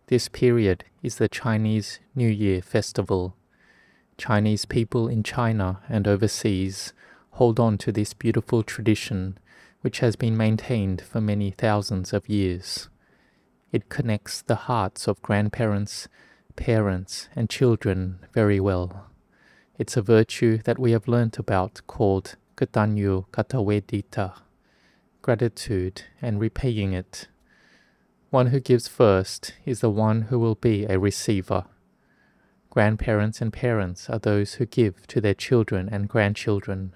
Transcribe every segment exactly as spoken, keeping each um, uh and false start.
This period is the Chinese New Year festival. Chinese people in China and overseas hold on to this beautiful tradition, which has been maintained for many thousands of years. It connects the hearts of grandparents, parents, and children very well. It's a virtue that we have learnt about called Katanyu Katavedita, gratitude and repaying it. One who gives first is the one who will be a receiver. Grandparents and parents are those who give to their children and grandchildren.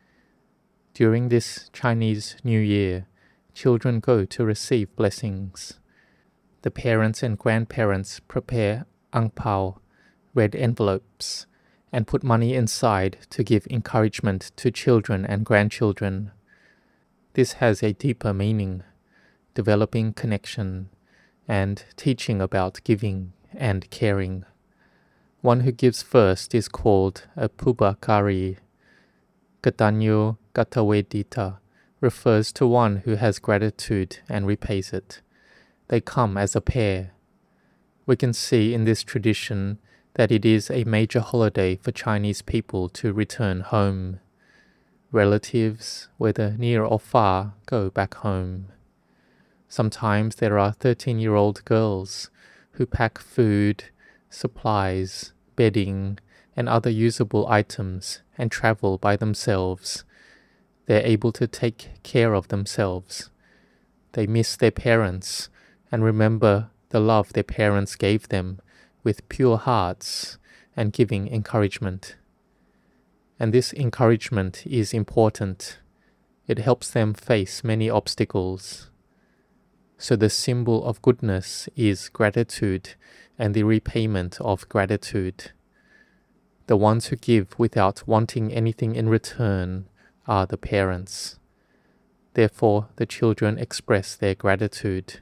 During this Chinese New Year, children go to receive blessings. The parents and grandparents prepare ang pao, red envelopes, and put money inside to give encouragement to children and grandchildren. This has a deeper meaning, developing connection, and teaching about giving and caring. One who gives first is called a pubakari. Katanyu Katavedita refers to one who has gratitude and repays it. They come as a pair. We can see in this tradition that it is a major holiday for Chinese people to return home. Relatives, whether near or far, go back home. Sometimes there are thirteen-year-old girls who pack food, supplies, bedding, and other usable items and travel by themselves. They're able to take care of themselves. They miss their parents and remember the love their parents gave them with pure hearts and giving encouragement. And this encouragement is important. It helps them face many obstacles. So the symbol of goodness is gratitude and the repayment of gratitude. The ones who give without wanting anything in return are the parents. Therefore, the children express their gratitude.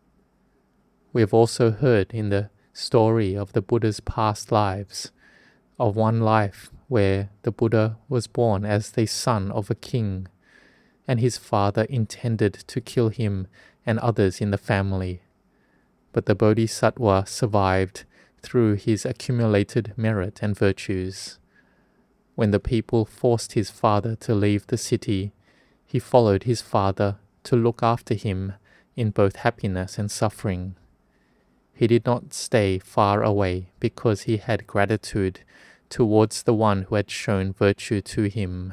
We have also heard in the story of the Buddha's past lives of one life where the Buddha was born as the son of a king, and his father intended to kill him and others in the family. But the Bodhisattva survived through his accumulated merit and virtues. When the people forced his father to leave the city, he followed his father to look after him in both happiness and suffering. He did not stay far away because he had gratitude towards the one who had shown virtue to him.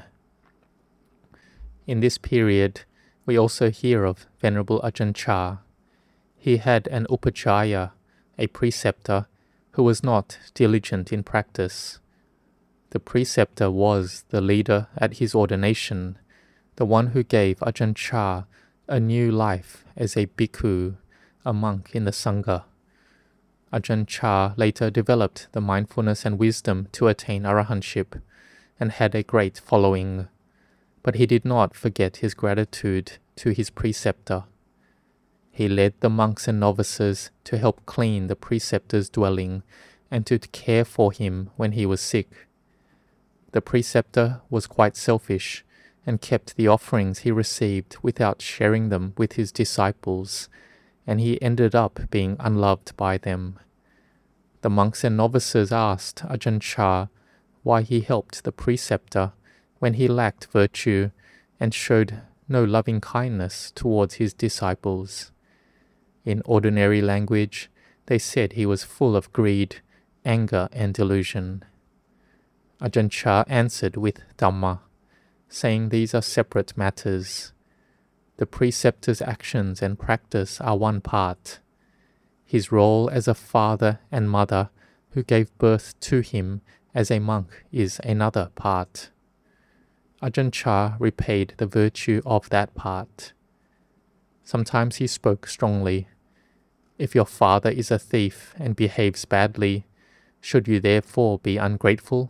In this period, we also hear of Venerable Ajahn Chah. He had an upajjhaya, a preceptor, who was not diligent in practice. The preceptor was the leader at his ordination, the one who gave Ajahn Chah a new life as a bhikkhu, a monk in the Sangha. Ajahn Chah later developed the mindfulness and wisdom to attain arahantship and had a great following. But he did not forget his gratitude to his preceptor. He led the monks and novices to help clean the preceptor's dwelling and to care for him when he was sick. The preceptor was quite selfish and kept the offerings he received without sharing them with his disciples, and he ended up being unloved by them. The monks and novices asked Ajahn Chah why he helped the preceptor when he lacked virtue and showed no loving kindness towards his disciples. In ordinary language, they said he was full of greed, anger, and delusion. Ajahn Chah answered with Dhamma, saying these are separate matters. The preceptor's actions and practice are one part. His role as a father and mother who gave birth to him as a monk is another part. Ajahn Chah repaid the virtue of that part. Sometimes he spoke strongly. If your father is a thief and behaves badly, should you therefore be ungrateful?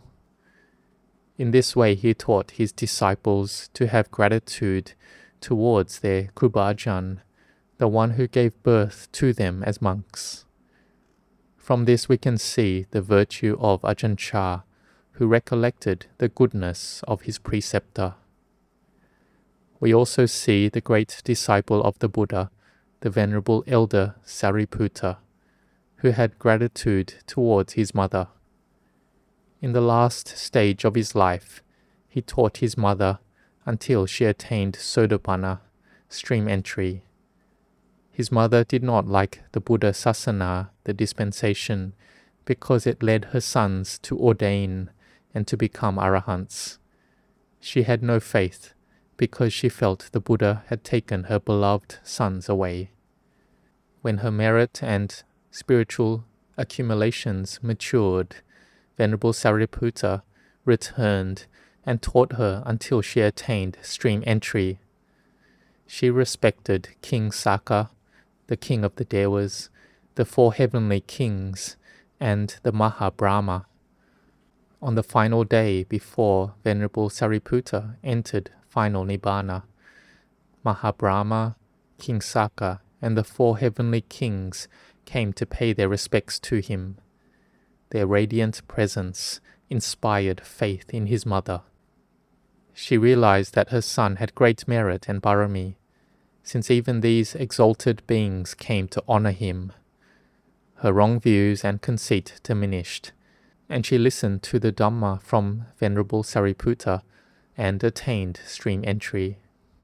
In this way he taught his disciples to have gratitude towards their Kruba-Ajahn, the one who gave birth to them as monks. From this we can see the virtue of Ajahn Chah, who recollected the goodness of his preceptor. We also see the great disciple of the Buddha, the Venerable Elder Sariputta, who had gratitude towards his mother. In the last stage of his life, he taught his mother until she attained Sotapanna, stream entry. His mother did not like the Buddha Sasana, the dispensation, because it led her sons to ordain and to become arahants. She had no faith because she felt the Buddha had taken her beloved sons away. When her merit and spiritual accumulations matured, Venerable Sariputta returned and taught her until she attained stream entry. She respected King Saka, the king of the Devas, the four heavenly kings, and the Mahabrahma. On the final day before Venerable Sariputta entered final Nibbana, Mahabrahma, King Saka, and the four heavenly kings came to pay their respects to him. Their radiant presence inspired faith in his mother. She realized that her son had great merit and barami, since even these exalted beings came to honor him. Her wrong views and conceit diminished, and she listened to the Dhamma from Venerable Sariputta and attained stream entry.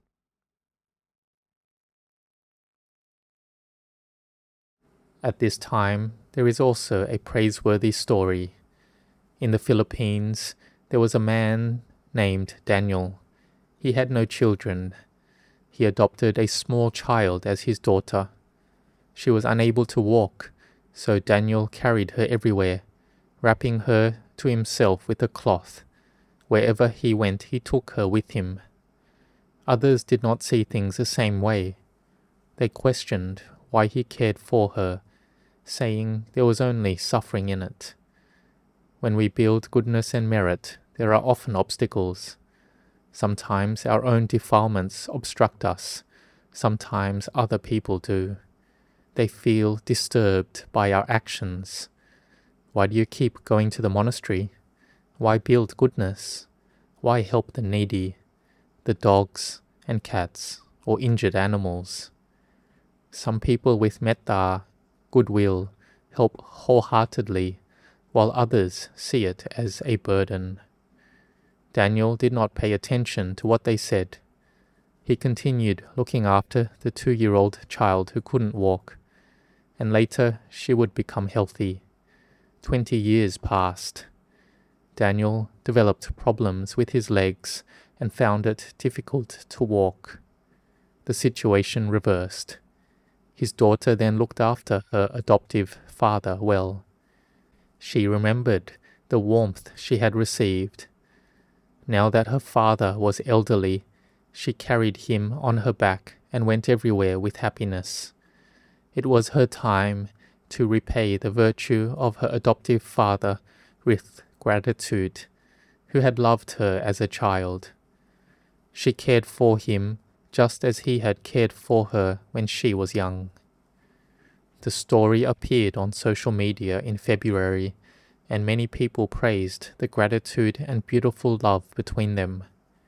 At this time, there is also a praiseworthy story. In the Philippines, there was a man named Daniel. He had no children. He adopted a small child as his daughter. She was unable to walk, so Daniel carried her everywhere, wrapping her to himself with a cloth. Wherever he went, he took her with him. Others did not see things the same way. They questioned why he cared for her, saying there was only suffering in it. When we build goodness and merit, there are often obstacles. Sometimes our own defilements obstruct us. Sometimes other people do. They feel disturbed by our actions. Why do you keep going to the monastery? Why build goodness? Why help the needy, the dogs and cats, or injured animals? Some people with metta, goodwill, help wholeheartedly, while others see it as a burden. Daniel did not pay attention to what they said. He continued looking after the two-year-old child who couldn't walk, and later she would become healthy. Twenty years passed. Daniel developed problems with his legs and found it difficult to walk. The situation reversed. His daughter then looked after her adoptive father well. She remembered the warmth she had received. Now that her father was elderly, she carried him on her back and went everywhere with happiness. It was her time to repay the virtue of her adoptive father with gratitude, who had loved her as a child. She cared for him just as he had cared for her when she was young. The story appeared on social media in February, and many people praised the gratitude and beautiful love between them.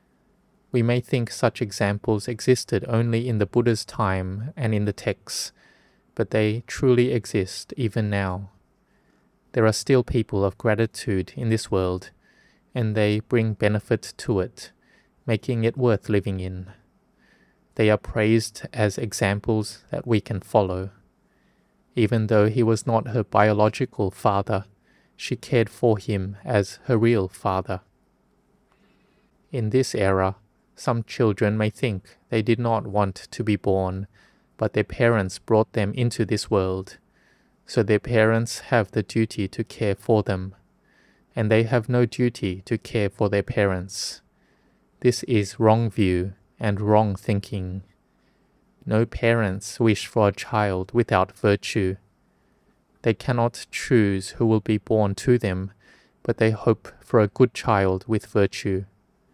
We may think such examples existed only in the Buddha's time and in the texts, but they truly exist even now. There are still people of gratitude in this world, and they bring benefit to it, making it worth living in. They are praised as examples that we can follow. Even though he was not her biological father, she cared for him as her real father. In this era, some children may think they did not want to be born, but their parents brought them into this world, so their parents have the duty to care for them, and they have no duty to care for their parents. This is wrong view and wrong thinking. No parents wish for a child without virtue. They cannot choose who will be born to them, but they hope for a good child with virtue.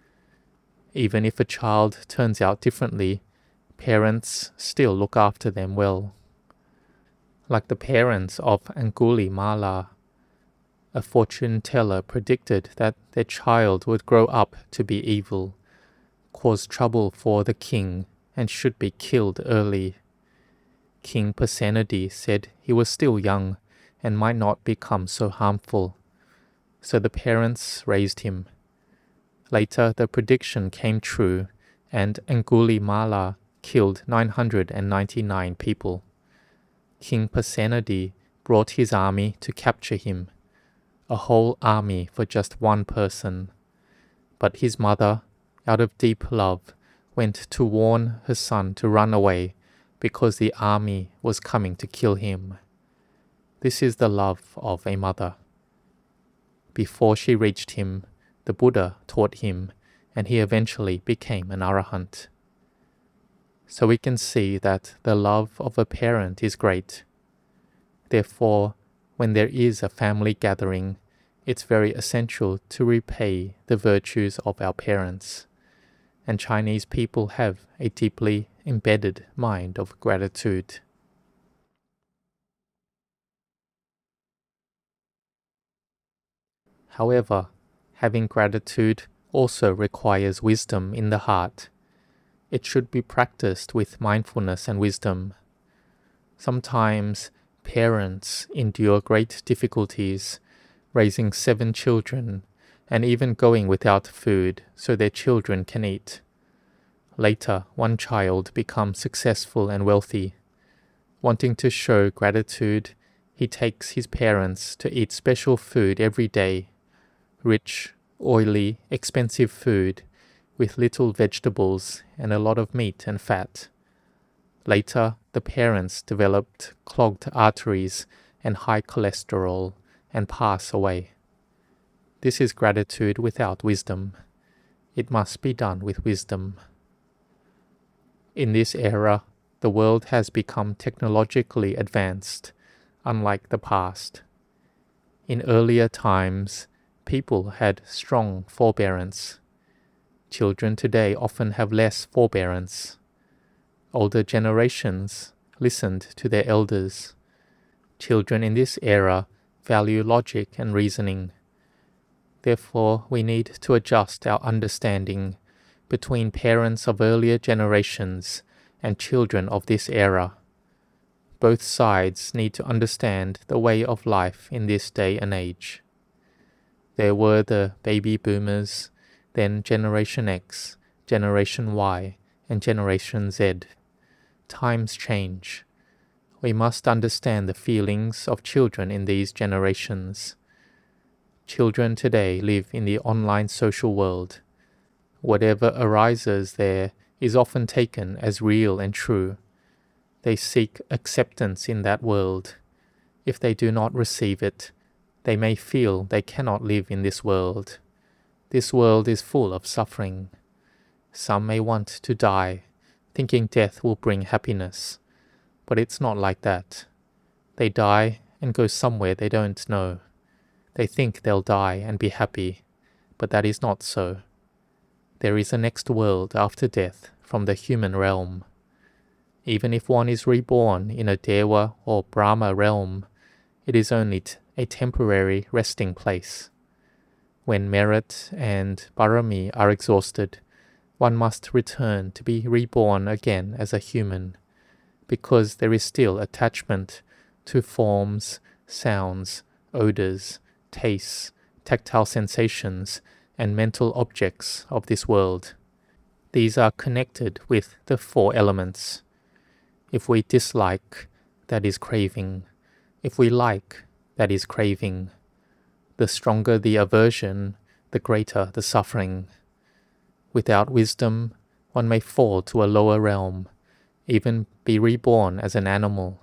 Even if a child turns out differently, parents still look after them well. Like the parents of Angulimala, a fortune teller predicted that their child would grow up to be evil, cause trouble for the king, and should be killed early. King Pasenadi said he was still young, and might not become so harmful. So the parents raised him. Later, the prediction came true, and Angulimala killed nine hundred ninety-nine people. King Pasenadi brought his army to capture him, a whole army for just one person. But his mother, out of deep love, went to warn her son to run away because the army was coming to kill him. This is the love of a mother. Before she reached him, the Buddha taught him, and he eventually became an arahant. So we can see that the love of a parent is great. Therefore, when there is a family gathering, it's very essential to repay the virtues of our parents. And Chinese people have a deeply embedded mind of gratitude. However, having gratitude also requires wisdom in the heart. It should be practiced with mindfulness and wisdom. Sometimes parents endure great difficulties, raising seven children, and even going without food so their children can eat. Later, one child becomes successful and wealthy. Wanting to show gratitude, he takes his parents to eat special food every day, rich, oily, expensive food with little vegetables and a lot of meat and fat. Later, the parents developed clogged arteries and high cholesterol and pass away. This is gratitude without wisdom. It must be done with wisdom. In this era, the world has become technologically advanced, unlike the past. In earlier times, people had strong forbearance. Children today often have less forbearance. Older generations listened to their elders. Children in this era value logic and reasoning. Therefore, we need to adjust our understanding between parents of earlier generations and children of this era. Both sides need to understand the way of life in this day and age. There were the baby boomers, then Generation X, Generation Y, and Generation Z. Times change. We must understand the feelings of children in these generations. Children today live in the online social world. Whatever arises there is often taken as real and true. They seek acceptance in that world. If they do not receive it, they may feel they cannot live in this world. This world is full of suffering. Some may want to die, thinking death will bring happiness. But it's not like that. They die and go somewhere they don't know. They think they'll die and be happy, but that is not so. There is a next world after death from the human realm. Even if one is reborn in a Dewa or Brahma realm, it is only t- a temporary resting place. When merit and Barami are exhausted, one must return to be reborn again as a human, because there is still attachment to forms, sounds, odors, tastes, tactile sensations, and mental objects of this world. These are connected with the four elements. If we dislike, that is craving. If we like, that is craving. The stronger the aversion, the greater the suffering. Without wisdom, one may fall to a lower realm, even be reborn as an animal.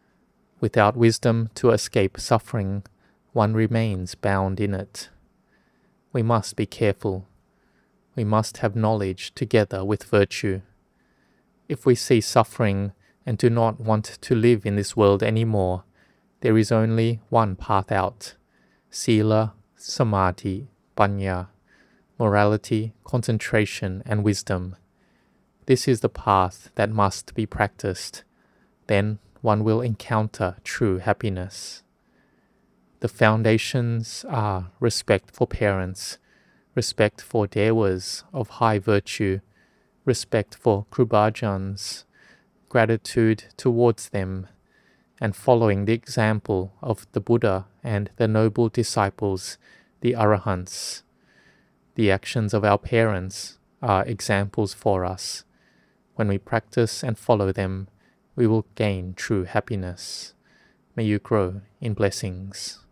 Without wisdom to escape suffering, one remains bound in it. We must be careful. We must have knowledge together with virtue. If we see suffering and do not want to live in this world anymore, there is only one path out: Sila, Samadhi, Panya, morality, concentration, and wisdom. This is the path that must be practiced. Then one will encounter true happiness. The foundations are respect for parents, respect for Dewas of high virtue, respect for Krupajans, gratitude towards them, and following the example of the Buddha and the noble disciples, the Arahants. The actions of our parents are examples for us. When we practice and follow them, we will gain true happiness. May you grow in blessings.